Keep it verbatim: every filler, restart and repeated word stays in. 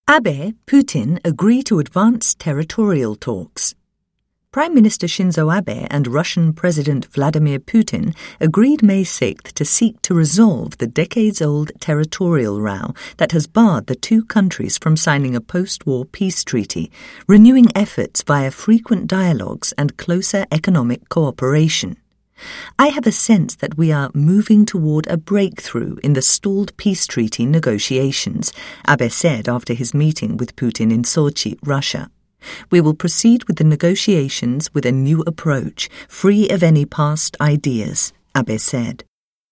Abe, Putin agree to advance territorial talks. Prime Minister Shinzo Abe and Russian President Vladimir Putin agreed May sixth to seek to resolve the decades-old territorial row that has barred the two countries from signing a post-war peace treaty, renewing efforts via frequent dialogues and closer economic cooperation. I have a sense that we are moving toward a breakthrough in the stalled peace treaty negotiations, Abe said after his meeting with Putin in Sochi, Russia. We will proceed with the negotiations with a new approach, free of any past ideas, Abe said.